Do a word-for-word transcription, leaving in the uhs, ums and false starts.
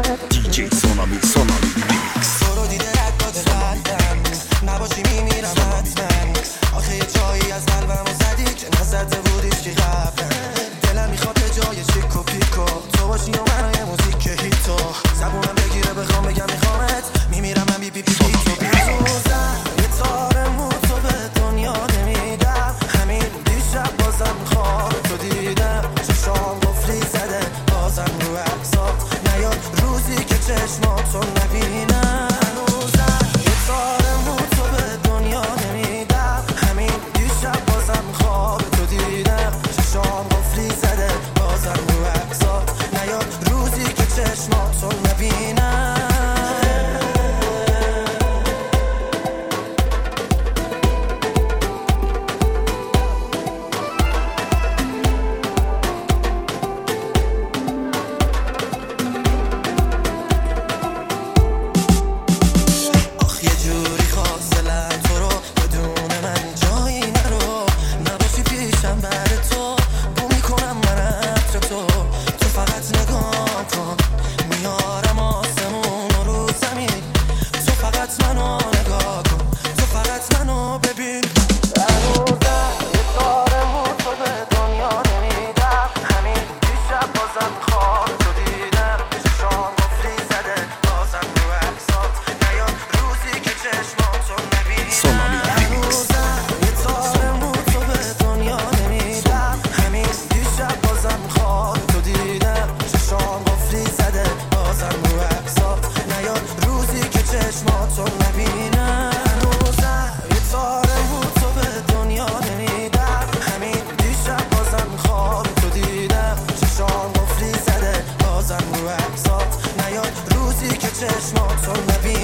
دیجی سونامی سونامی ریمیکس. تو رو دیده رد قدم نباشی میمیرم حتما. آخه یه جایی از قلبمو زدی که نزده بودیش که قبلا. دلم میخواد به جای چیک و پیکو تو باشی و من یه موزیک هیتو. زبونم بگیره بخوام بگم میخوامت میمیرم من بی بی بی بی تو بی تو زن. یه تار مو تو به دنیا نمیدم. همین دیشب بازم خواب تو دیدم. چشام قفلی زده بازم رو عکسات نیاد روزی که چشماتو نبینم. هنوزم یه تار مو تو به دنیا نمیدم. همین دیشب بازم خواب تو دیدم. چشام قفلی زده بازم رو عکسات نیاد روزی که چشماتو نبینم. آخ یه جوری خواست دلم تو رو بدون من جایی نرو. نباشی پیشم بعد تو بو میکنم من عطر تو. تو فقط نگاه کن میارم آسمون رو زمین. تو فقط منو نگاه کن تو فقط منو ببین. هنوزم یه تار مو تو به دنیا نمیدم. همین دیشب بازم خواب تو دیدم. چشام قفلی زده بازم رو عکسات نیاد روزی که چشماتو نبینم. سونامی ریمیکس. هنوزم یه تار مو تو به دنیا نمیدم. همین دیشب بازم خواب تو دیدم. چشام قفلی زده بازم رو عکسات نیاد روزی که چشماتو نبینم. هنوزم یه تار مو تو به دنیا نمیدم. همین دیشب بازم خواب تو دیدم. چشام قفلی زده بازم رو عکسات نیاد روزی که چشماتو نبینم.